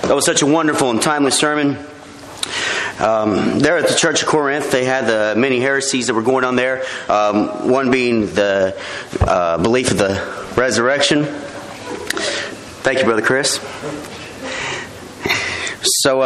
That was such a wonderful and timely sermon. There at the Church of Corinth, they had the many heresies that were going on there. One being the belief of the resurrection. Thank you, Brother Chris. So,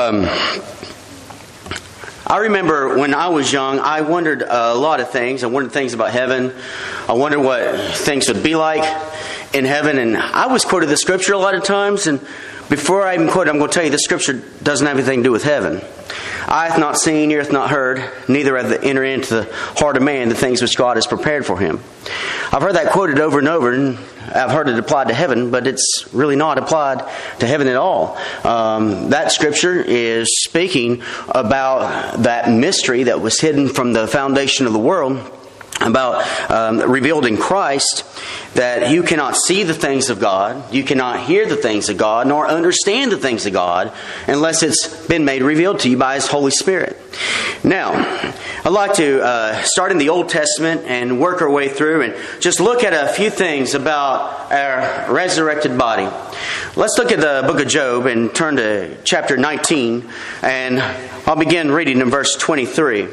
I remember when I was young, I wondered a lot of things. I wondered things about heaven. I wondered what things would be like in heaven. And I was quoted the scripture a lot of times. And before I even quote it, I'm going to tell you the scripture doesn't have anything to do with heaven. Eye hath not seen, ear hath not heard, neither hath it entered into the heart of man the things which God has prepared for him. I've heard that quoted over and over, and I've heard it applied to heaven, but it's really not applied to heaven at all. That scripture is speaking about that mystery that was hidden from the foundation of the world, about revealed in Christ, that you cannot see the things of God, you cannot hear the things of God, nor understand the things of God unless it's been made revealed to you by His Holy Spirit. Now, I'd like to start in the Old Testament and work our way through and just look at a few things about our resurrected body. Let's look at the book of Job and turn to chapter 19, and I'll begin reading in verse 23.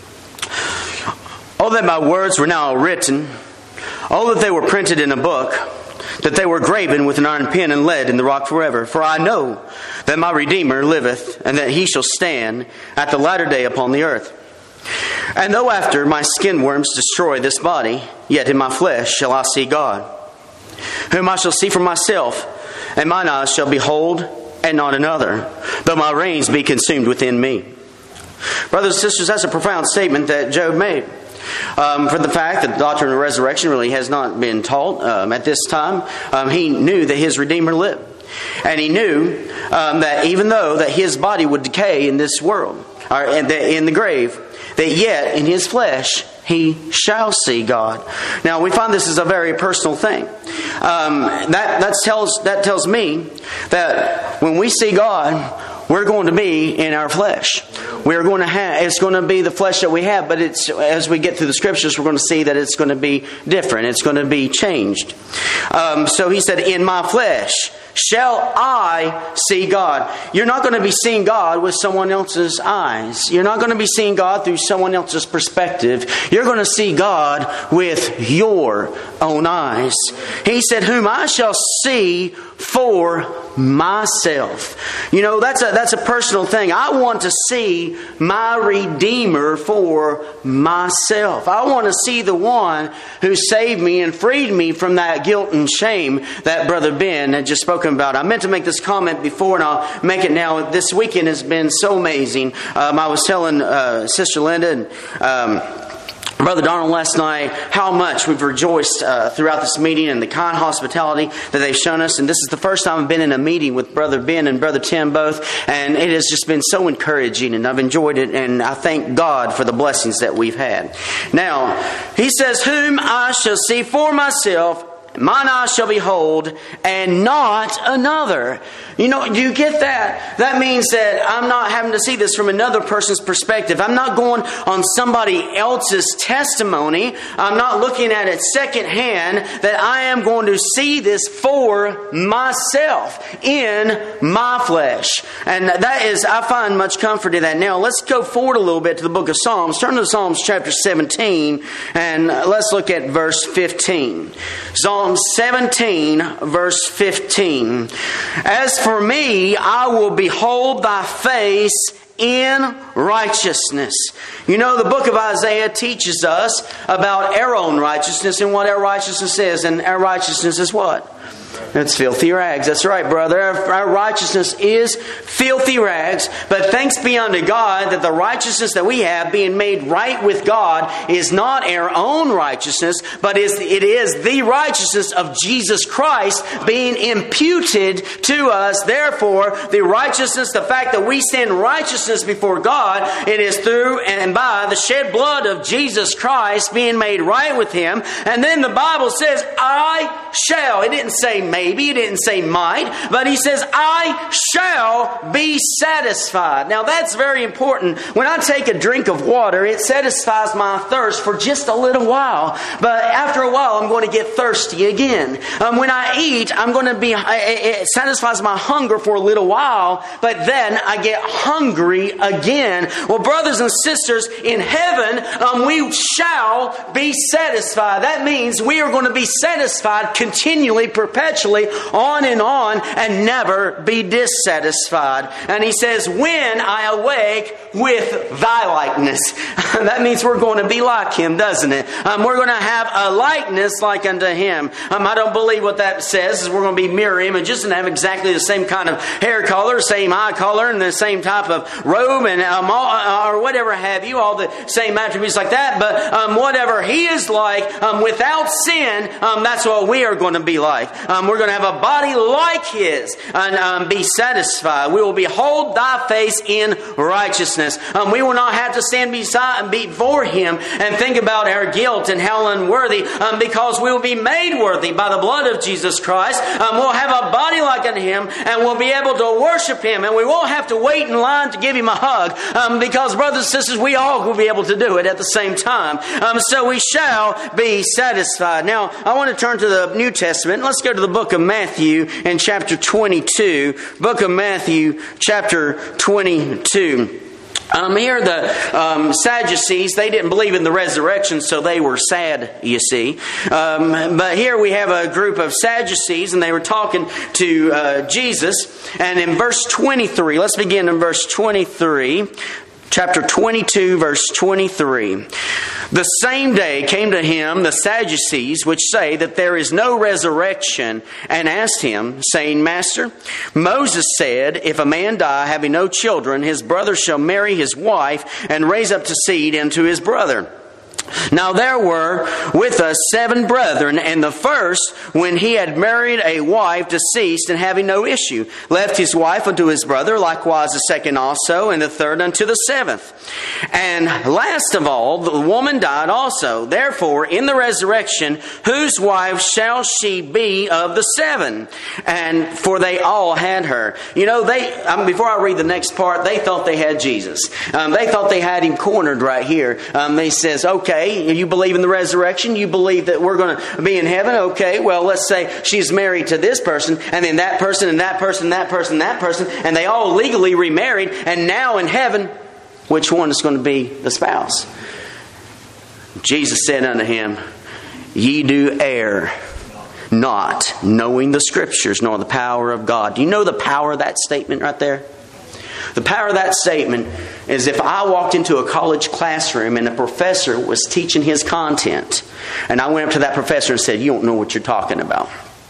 Oh, that my words were now written, oh, that they were printed in a book, that they were graven with an iron pen and lead in the rock forever. For I know that my Redeemer liveth, and that He shall stand at the latter day upon the earth. And though after my skin worms destroy this body, yet in my flesh shall I see God, whom I shall see for myself, and mine eyes shall behold, and not another, though my reins be consumed within me. Brothers and sisters, that's a profound statement that Job made. For the fact that the doctrine of resurrection really has not been taught at this time, he knew that his Redeemer lived. And he knew that even though that his body would decay in this world, or in the grave, that yet in his flesh he shall see God. Now we find this is a very personal thing. That tells me that when we see God, we're going to be in our flesh. We're going to have, it's going to be the flesh that we have, but it's, as we get through the scriptures, we're going to see that it's going to be different. It's going to be changed. So he said, in my flesh shall I see God. You're not going to be seeing God with someone else's eyes. You're not going to be seeing God through someone else's perspective. You're going to see God with your own eyes. He said, whom I shall see for myself. You know, that's a personal thing. I want to see my Redeemer for myself. I want to see the one who saved me and freed me from that guilt and shame that Brother Ben had just spoken about. I meant to make this comment before, and I'll make it now. This weekend has been so amazing. I was telling Sister Linda and Brother Donald last night how much we've rejoiced throughout this meeting and the kind hospitality that they've shown us. And this is the first time I've been in a meeting with Brother Ben and Brother Tim both. And it has just been so encouraging, and I've enjoyed it. And I thank God for the blessings that we've had. Now, he says, whom I shall see for myself, mine eyes shall behold, and not another. You know, do you get that? That means that I'm not having to see this from another person's perspective. I'm not going on somebody else's testimony. I'm not looking at it secondhand. That I am going to see this for myself in my flesh. And that is, I find much comfort in that. Now, let's go forward a little bit to the book of Psalms. Turn to Psalms chapter 17, and let's look at verse 15. Psalm 17, verse 15. As for me, I will behold thy face in righteousness. You know, the book of Isaiah teaches us about our own righteousness and what our righteousness is. And our righteousness is what? It's filthy rags. That's right, brother. Our righteousness is filthy rags. But thanks be unto God that the righteousness that we have, being made right with God, is not our own righteousness, but it is the righteousness of Jesus Christ being imputed to us. Therefore, the righteousness, the fact that we stand righteousness before God, it is through and by the shed blood of Jesus Christ being made right with Him. And then the Bible says, I shall. It didn't say maybe, He didn't say might, but He says, I shall be satisfied. Now that's very important. When I take a drink of water, it satisfies my thirst for just a little while. But after a while, I'm going to get thirsty again. When I eat, I'm going to be, it satisfies my hunger for a little while, but then I get hungry again. Well, brothers and sisters, in heaven, we shall be satisfied. That means we are going to be satisfied continually, perpetually, on and never be dissatisfied. And He says, when I awake with thy likeness. That means we're going to be like Him, doesn't it? We're going to have a likeness like unto Him. I don't believe what that says is we're going to be mirror images and have exactly the same kind of hair color, same eye color, and the same type of robe, and or whatever have you, all the same attributes like that. But whatever He is like, without sin, that's what we are going to be like. We're going to have a body like His and be satisfied. We will behold thy face in righteousness. We will not have to stand before Him and think about our guilt and how unworthy, because we will be made worthy by the blood of Jesus Christ. We'll have a body like unto Him, and we'll be able to worship Him, and we won't have to wait in line to give Him a hug, because brothers and sisters, we all will be able to do it at the same time. So we shall be satisfied. Now, I want to turn to the New Testament. Let's go to the book of Matthew in chapter 22. Book of Matthew, chapter 22. Here the Sadducees, they didn't believe in the resurrection, so they were sad, you see. But here we have a group of Sadducees, and they were talking to Jesus. And in verse 23, let's begin in verse 23. Chapter 22, verse 23. The same day came to him the Sadducees, which say that there is no resurrection, and asked him, saying, Master, Moses said, if a man die having no children, his brother shall marry his wife, and raise up to seed unto his brother. Now there were with us 7 brethren, and the first, when he had married a wife, deceased, and having no issue, left his wife unto his brother, likewise the second also, and the third unto the 7th. And last of all, the woman died also. Therefore, in the resurrection, whose wife shall she be of the 7? And for they all had her. You know, before I read the next part, they thought they had Jesus. They thought they had Him cornered right here. He says, okay, you believe in the resurrection, you believe that we're going to be in heaven, okay, well, let's say she's married to this person, and then that person, and that person, that person, that person, and they all legally remarried, and now in heaven, which one is going to be the spouse? Jesus said unto him, Ye do err, not knowing the Scriptures, nor the power of God. Do you know the power of that statement right there? The power of that statement is if I walked into a college classroom and a professor was teaching his content, and I went up to that professor and said, you don't know what you're talking about.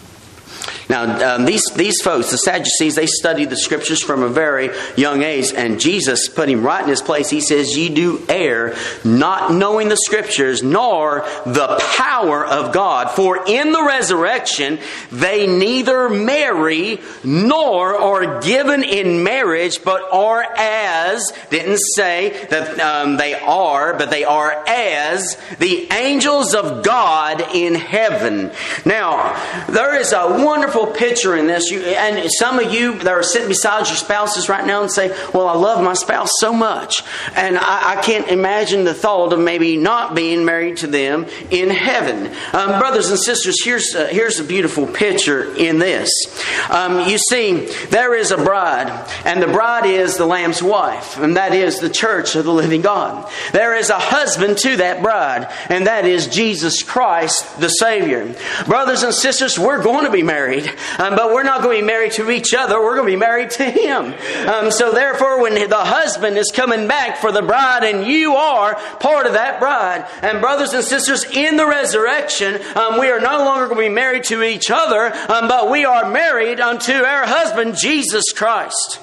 Now, these folks, the Sadducees, they studied the Scriptures from a very young age, and Jesus put him right in his place. He says, Ye do err, not knowing the Scriptures, nor the power of God. For in the resurrection, they neither marry, nor are given in marriage, but are as, didn't say that they are, but they are as the angels of God in heaven. Now, there is a wonderful picture in this. And some of you that are sitting beside your spouses right now and say, well, I love my spouse so much, and I can't imagine the thought of maybe not being married to them in heaven. Brothers and sisters, here's a beautiful picture in this. You see, there is a bride, and the bride is the Lamb's wife, and that is the church of the living God. There is a husband to that bride, and that is Jesus Christ, the Savior. Brothers and sisters, we're going to be married. But we're not going to be married to each other. We're going to be married to Him. So therefore, when the husband is coming back for the bride, and you are part of that bride, and brothers and sisters, in the resurrection, we are no longer going to be married to each other, but we are married unto our husband, Jesus Christ.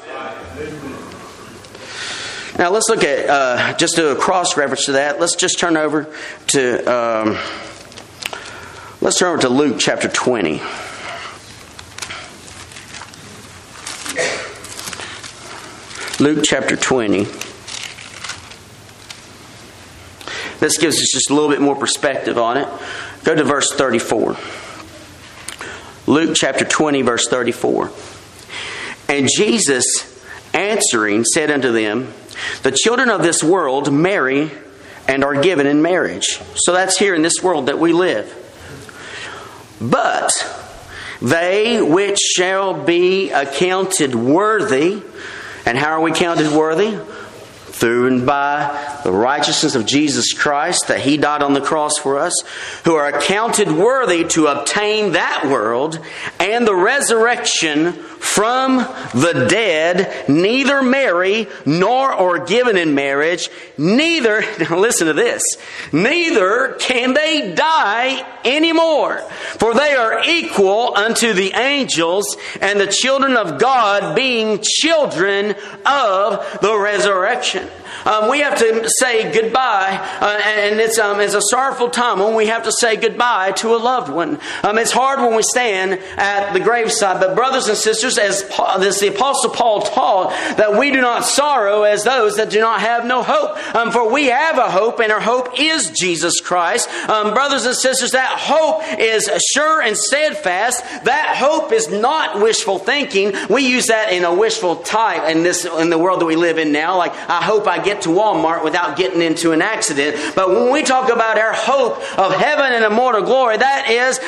Now let's look at, just do a cross-reference to that. Let's just turn over to, Luke chapter 20. Luke chapter 20. This gives us just a little bit more perspective on it. Go to verse 34. Luke chapter 20, verse 34. And Jesus answering said unto them, the children of this world marry and are given in marriage. So that's here in this world that we live. But they which shall be accounted worthy, and how are we counted worthy? Through and by the righteousness of Jesus Christ, that He died on the cross for us, who are accounted worthy to obtain that world and the resurrection from the dead, neither marry nor are given in marriage, neither, now listen to this, neither can they die anymore, for they are equal unto the angels, and the children of God being children of the resurrection. We have to say goodbye, and it's a sorrowful time when we have to say goodbye to a loved one. It's hard when we stand at the graveside, but brothers and sisters, as the Apostle Paul taught, that we do not sorrow as those that do not have no hope. For we have a hope, and our hope is Jesus Christ. Brothers and sisters, that hope is sure and steadfast. That hope is not wishful thinking. We use that in a wishful type in the world that we live in now. Like, I hope I get to Walmart without getting into an accident. But when we talk about our hope of heaven and immortal glory, that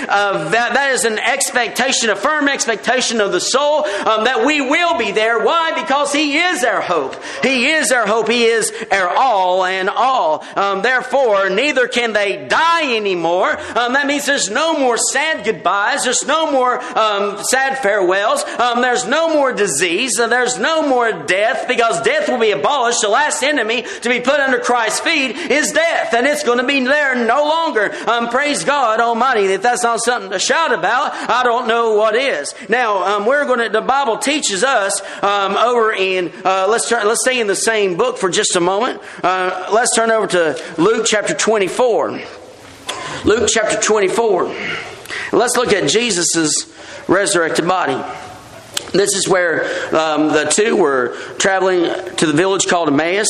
is an expectation, a firm expectation of the soul, that we will be there. Why? Because He is our hope. He is our hope. He is our all and all. Therefore, neither can they die anymore. That means there's no more sad goodbyes. There's no more sad farewells. There's no more disease. There's no more death, because death will be abolished. The last enemy to be put under Christ's feet is death, and it's going to be there no longer. Praise God Almighty. If that's not something to shout about, I don't know what is. Now, the Bible teaches us over in, let's stay in the same book for just a moment. Let's turn over to Luke chapter 24. Luke chapter 24. Let's look at Jesus' resurrected body. This is where the two were traveling to the village called Emmaus,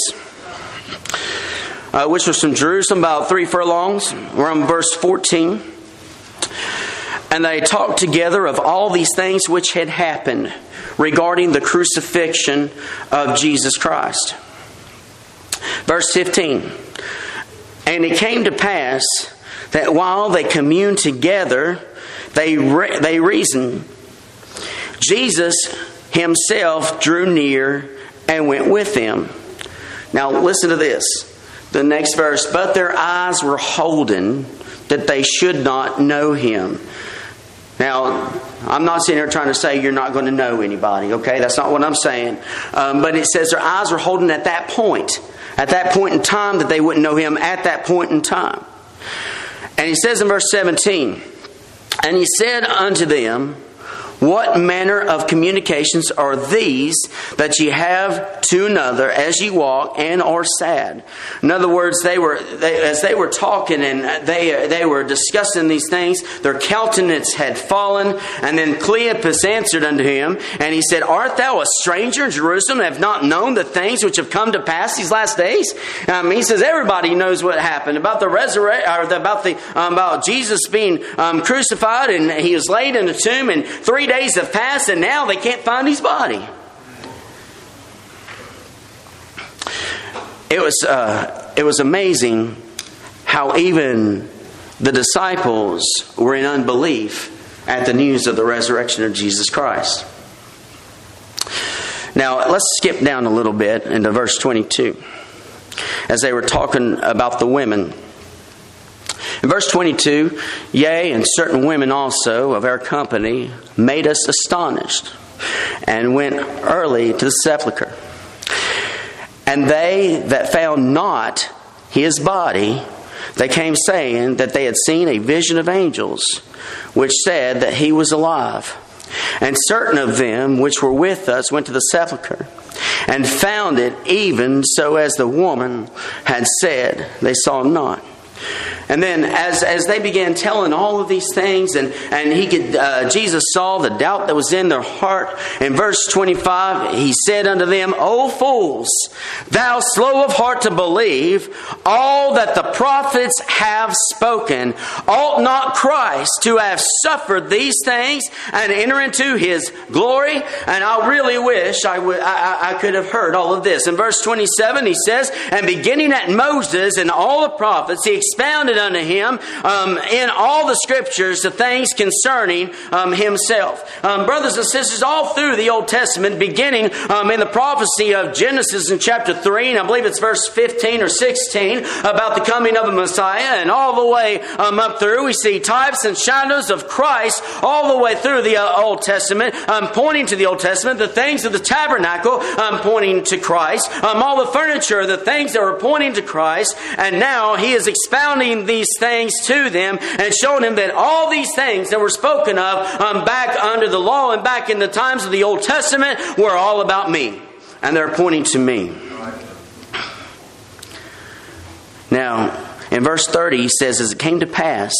which was from Jerusalem about 3 furlongs. We're on verse 14. And they talked together of all these things which had happened regarding the crucifixion of Jesus Christ. Verse 15. And it came to pass that while they communed together, they reasoned. Jesus Himself drew near and went with them. Now listen to this. The next verse. But their eyes were holden that they should not know Him. Now, I'm not sitting here trying to say you're not going to know anybody, okay? That's not what I'm saying. But it says their eyes were holden at that point. At that point in time, that they wouldn't know Him at that point in time. And He says in verse 17, and He said unto them, what manner of communications are these that ye have to another as ye walk and are sad? In other words, as they were talking and they were discussing these things, their countenance had fallen. And then Cleopas answered unto him, and he said, art thou a stranger in Jerusalem, and have not known the things which have come to pass these last days? He says everybody knows what happened about the about Jesus being crucified, and He was laid in a tomb, and 3 days have passed, and now they can't find His body. It was amazing how even the disciples were in unbelief at the news of the resurrection of Jesus Christ. Now, let's skip down a little bit into verse 22. As they were talking about the women. In verse 22, yea, and certain women also of our company made us astonished, and went early to the sepulchre. And they that found not His body, they came saying that they had seen a vision of angels, which said that He was alive. And certain of them which were with us went to the sepulchre, and found it even so as the woman had said. They saw Him not. And then as they began telling all of these things, and Jesus saw the doubt that was in their heart. In verse 25, he said unto them, O fools, thou slow of heart to believe all that the prophets have spoken. Ought not Christ to have suffered these things and enter into his glory? And I really wish I could have heard all of this. In verse 27, he says, and beginning at Moses and all the prophets, he expounded unto him in all the scriptures the things concerning himself. Brothers and sisters, all through the Old Testament, beginning in the prophecy of Genesis in chapter 3, and I believe it's verse 15 or 16, about the coming of a Messiah, and all the way up through, we see types and shadows of Christ all the way through the Old Testament, pointing to the Old Testament, the things of the tabernacle pointing to Christ, all the furniture, the things that were pointing to Christ, and now he is expounding these things to them and showing them that all these things that were spoken of back under the law and back in the times of the Old Testament were all about me. And they're pointing to me. Now, in verse 30, he says, as it came to pass,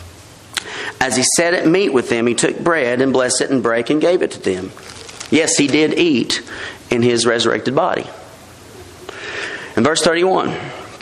as he sat at meat with them, he took bread and blessed it and brake and gave it to them. Yes, he did eat in his resurrected body. In verse 31,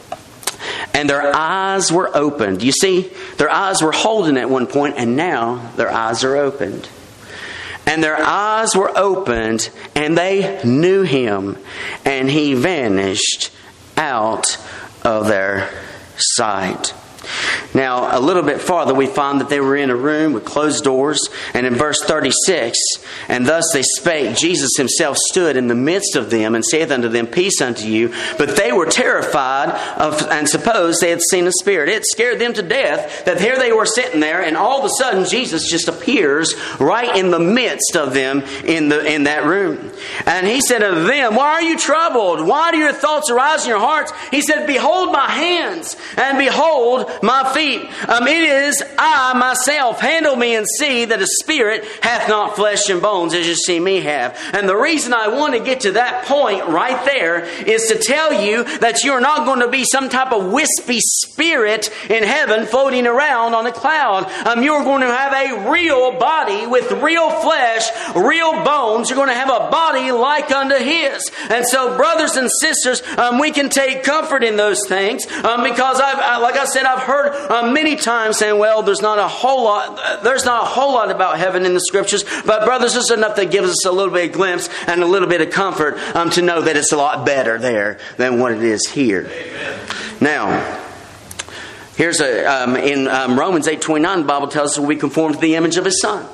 and their eyes were opened. You see, their eyes were holding at one point, and now their eyes are opened. And their eyes were opened, and they knew him, and he vanished out of their sight. Now, a little bit farther, we find that they were in a room with closed doors. And in verse 36, and thus they spake, Jesus himself stood in the midst of them and saith unto them, peace unto you. But they were terrified and supposed they had seen a spirit. It scared them to death that here they were sitting there, and all of a sudden Jesus just appears right in the midst of them in that room. And he said unto them, why are you troubled? Why do your thoughts arise in your hearts? He said, behold my hands, and behold my feet. It is I myself. Handle me and see that a spirit hath not flesh and bones as you see me have. And the reason I want to get to that point right there is to tell you that you're not going to be some type of wispy spirit in heaven floating around on a cloud. You're going to have a real body with real flesh, real bones. You're going to have a body like unto his. And so, brothers and sisters, we can take comfort in those things because I've heard many times saying, well, there's not a whole lot about heaven in the scriptures, but brothers, this is enough that gives us a little bit of glimpse and a little bit of comfort to know that it's a lot better there than what it is here. Amen. Now, here's in Romans 8:29, the Bible tells us we conform to the image of his Son.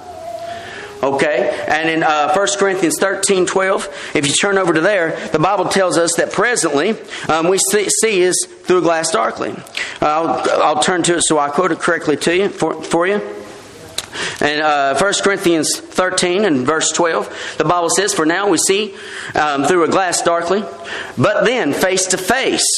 Okay, and in 1 Corinthians 13:12, if you turn over to there, the Bible tells us that presently we see is through a glass darkly. I'll turn to it so I quote it correctly to you for you. And 1 Corinthians 13 and verse 12, the Bible says, for now we see through a glass darkly, but then face to face.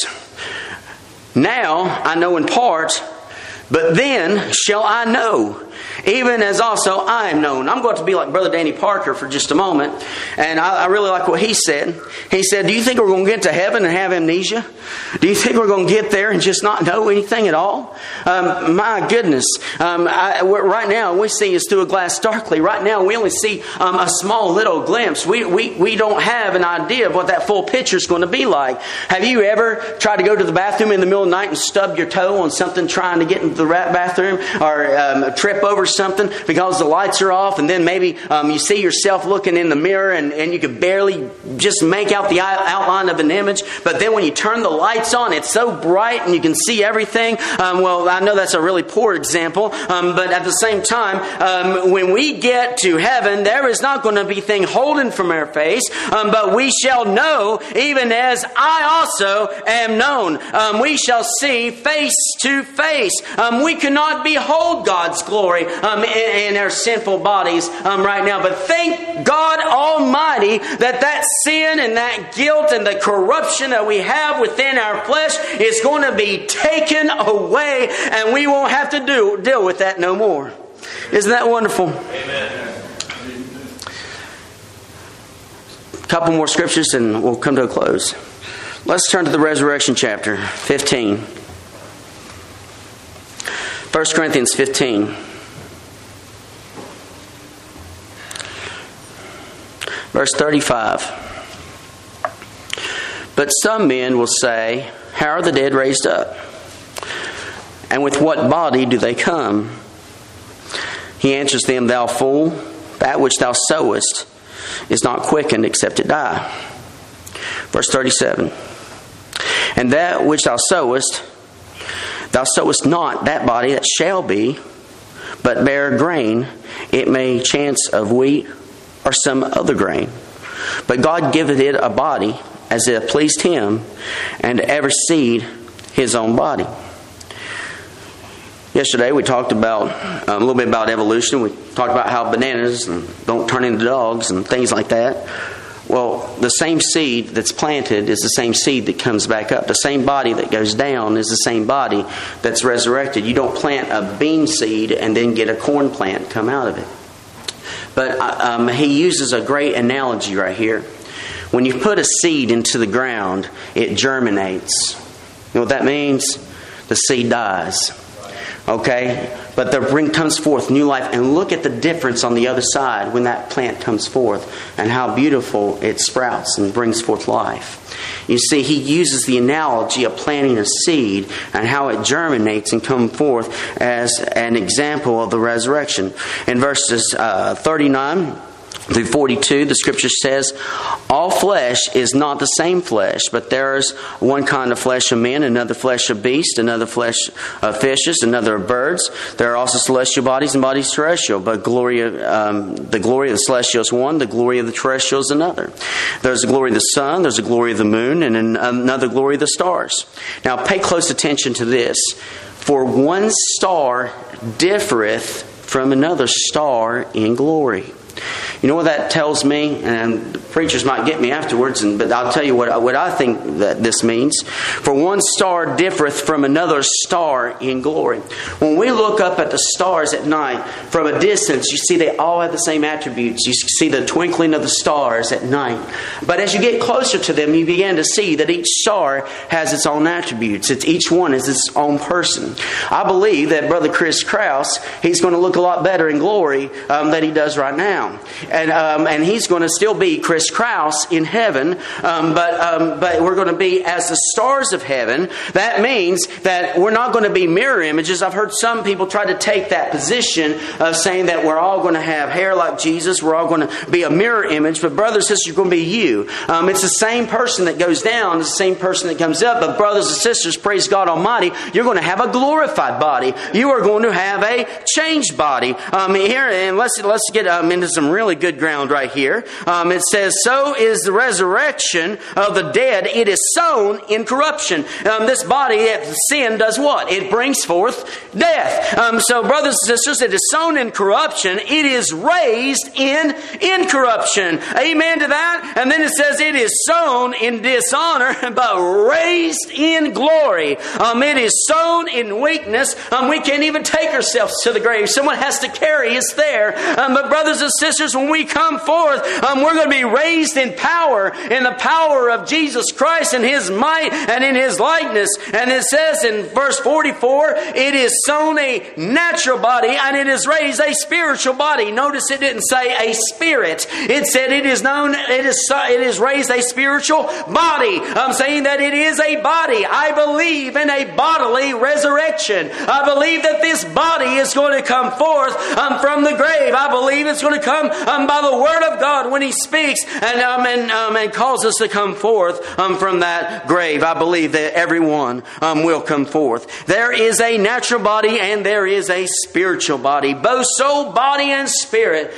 Now I know in part, but then shall I know, even as also I am known. I'm going to be like Brother Danny Parker for just a moment. And I really like what he said. He said, do you think we're going to get to heaven and have amnesia? Do you think we're going to get there and just not know anything at all? My goodness. Right now we see is through a glass darkly. Right now we only see a small little glimpse. We don't have an idea of what that full picture is going to be like. Have you ever tried to go to the bathroom in the middle of the night and stub your toe on something trying to get into the bathroom, or trip over something because the lights are off, and then maybe you see yourself looking in the mirror and you can barely just make out the outline of an image, but then when you turn the lights on, it's so bright and you can see everything. Well, I know that's a really poor example, but at the same time, when we get to heaven, there is not going to be thing holding from our face, but we shall know even as I also am known. We shall see face to face. We cannot behold God's glory in our sinful bodies right now. But thank God Almighty that sin and that guilt and the corruption that we have within our flesh is going to be taken away, and we won't have to deal with that no more. Isn't that wonderful? Amen. A couple more scriptures and we'll come to a close. Let's turn to the resurrection chapter 15. 1 Corinthians 15. Verse 35. But some men will say, how are the dead raised up? And with what body do they come? He answers them, thou fool, that which thou sowest is not quickened except it die. Verse 37. And that which thou sowest not that body that shall be, but bear grain, it may chance of wheat or some other grain. But God giveth it a body as it pleased him, and every seed his own body. Yesterday we talked about a little bit about evolution. We talked about how bananas don't turn into dogs and things like that. Well, the same seed that's planted is the same seed that comes back up. The same body that goes down is the same body that's resurrected. You don't plant a bean seed and then get a corn plant come out of it. But he uses a great analogy right here. When you put a seed into the ground, it germinates. You know what that means? The seed dies. Okay? But the ring comes forth new life. And look at the difference on the other side when that plant comes forth and how beautiful it sprouts and brings forth life. You see, he uses the analogy of planting a seed and how it germinates and comes forth as an example of the resurrection. In verses 39 through 42, the scripture says, all flesh is not the same flesh, but there is one kind of flesh of men, another flesh of beasts, another flesh of fishes, another of birds. There are also celestial bodies and bodies terrestrial, but the glory of the celestial is one, the glory of the terrestrial is another. There's the glory of the sun, there's the glory of the moon, and another glory of the stars. Now pay close attention to this. For one star differeth from another star in glory. You know what that tells me? And the preachers might get me afterwards, but I'll tell you what I think that this means. For one star differeth from another star in glory. When we look up at the stars at night, from a distance, you see they all have the same attributes. You see the twinkling of the stars at night. But as you get closer to them, you begin to see that each star has its own attributes. Each one is its own person. I believe that Brother Chris Krause, he's going to look a lot better in glory than he does right now. And he's going to still be Chris Krause in heaven, but we're going to be as the stars of heaven. That means that we're not going to be mirror images. I've heard some people try to take that position of saying that we're all going to have hair like Jesus. We're all going to be a mirror image. But brothers and sisters, you're going to be you. It's the same person that goes down. It's the same person that comes up. But brothers and sisters, praise God Almighty, you're going to have a glorified body. You are going to have a changed body. Here, and let's get into some really good ground right here. It says, so is the resurrection of the dead. It is sown in corruption. This body, sin does what? It brings forth death. So brothers and sisters, it is sown in corruption. It is raised in incorruption. Amen to that. And then it says it is sown in dishonor, but raised in glory. It is sown in weakness. We can't even take ourselves to the grave. Someone has to carry us there. But brothers and sisters, when we come forth, we're going to be raised in power, in the power of Jesus Christ and His might and in His likeness. And it says in verse 44, it is sown a natural body and it is raised a spiritual body. Notice it didn't say a spirit. It said it is raised a spiritual body. I'm saying that it is a body. I believe in a bodily resurrection. I believe that this body is going to come forth from the grave. I believe it's going to come by the Word of God when He speaks and calls us to come forth from that grave. I believe that everyone will come forth. There is a natural body and there is a spiritual body. Both soul, body, and spirit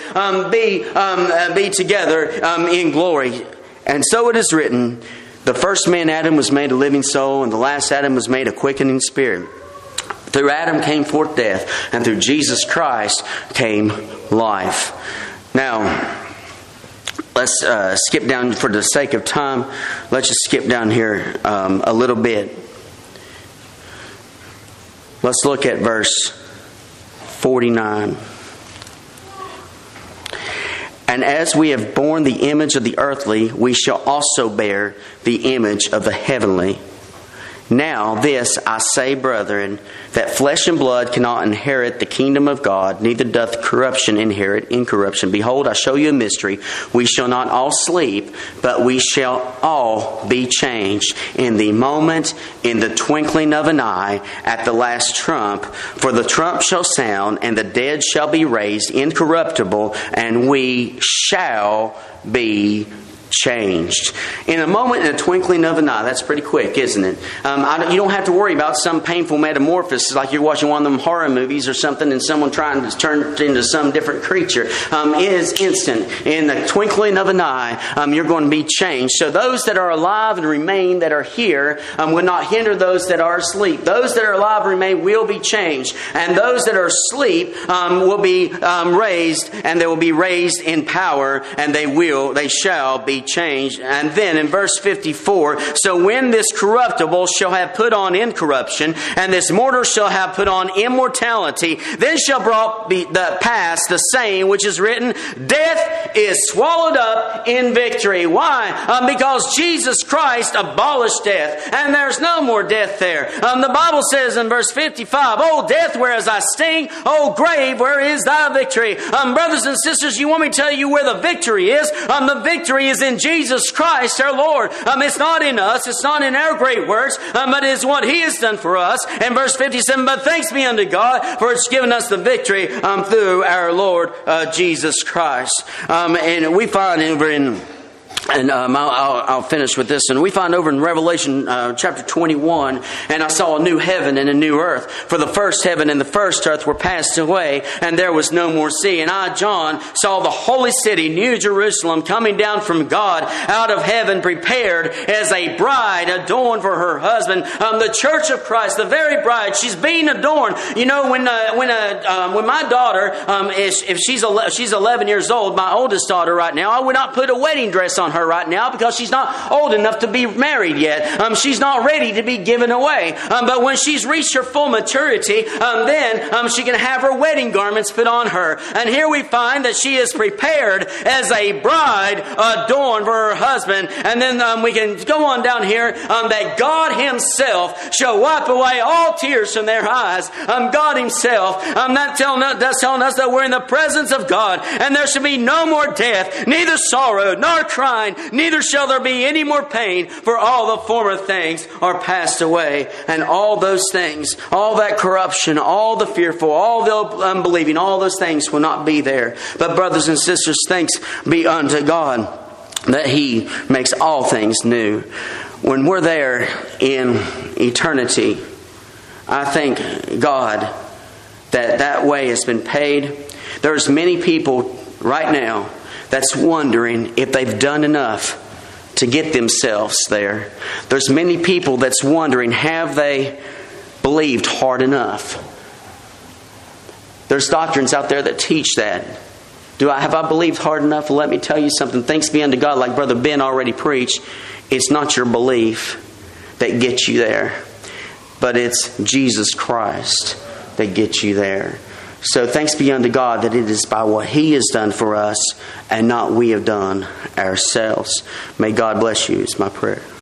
be together in glory. And so it is written, the first man Adam was made a living soul, and the last Adam was made a quickening spirit. Through Adam came forth death, and through Jesus Christ came life. Now, let's skip down for the sake of time. Let's just skip down here a little bit. Let's look at verse 49. And as we have borne the image of the earthly, we shall also bear the image of the heavenly. Now this I say, brethren, that flesh and blood cannot inherit the kingdom of God, neither doth corruption inherit incorruption. Behold, I show you a mystery. We shall not all sleep, but we shall all be changed in the moment, in the twinkling of an eye, at the last trump. For the trump shall sound, and the dead shall be raised incorruptible, and we shall be changed. In a moment, in a twinkling of an eye. That's pretty quick, isn't it? You don't have to worry about some painful metamorphosis like you're watching one of them horror movies or something and someone trying to turn into some different creature. It is instant. In the twinkling of an eye, you're going to be changed. So those that are alive and remain that are here will not hinder those that are asleep. Those that are alive and remain will be changed. And those that are asleep will be raised, and they will be raised in power, and they shall be changed. And then in verse 54, so when this corruptible shall have put on incorruption, and this mortal shall have put on immortality, then shall brought be the pass the saying which is written, death is swallowed up in victory. Why? Because Jesus Christ abolished death, and there's no more death there. The Bible says in verse 55, O death, where is thy sting? O grave, where is thy victory? Brothers and sisters, you want me to tell you where the victory is? The victory is in Jesus Christ our Lord. It's not in us, it's not in our great works, but it is what He has done for us. And verse 57, but thanks be unto God, for it's given us the victory through our Lord Jesus Christ. And we find over in I'll finish with this. And we find over in Revelation chapter 21, and I saw a new heaven and a new earth. For the first heaven and the first earth were passed away, and there was no more sea. And I, John, saw the holy city, New Jerusalem, coming down from God out of heaven, prepared as a bride adorned for her husband. The church of Christ, the very bride, she's being adorned. You know, when my daughter, if she's 11 years old, my oldest daughter right now, I would not put a wedding dress on her right now because she's not old enough to be married yet. She's not ready to be given away. But when she's reached her full maturity, then she can have her wedding garments put on her. And here we find that she is prepared as a bride adorned for her husband. And then we can go on down here that God Himself shall wipe away all tears from their eyes. God Himself. That's telling us that we're in the presence of God, and there shall be no more death, neither sorrow nor crying, neither shall there be any more pain, for all the former things are passed away. And all those things, all that corruption, all the fearful, all the unbelieving, all those things will not be there. But brothers and sisters, thanks be unto God that He makes all things new. When we're there in eternity, I thank God that way has been paid. There's many people right now that's wondering if they've done enough to get themselves there. There's many people that's wondering, have they believed hard enough? There's doctrines out there that teach that. Have I believed hard enough? Well, let me tell you something. Thanks be unto God, like Brother Ben already preached. It's not your belief that gets you there, but it's Jesus Christ that gets you there. So thanks be unto God that it is by what He has done for us and not we have done ourselves. May God bless you is my prayer.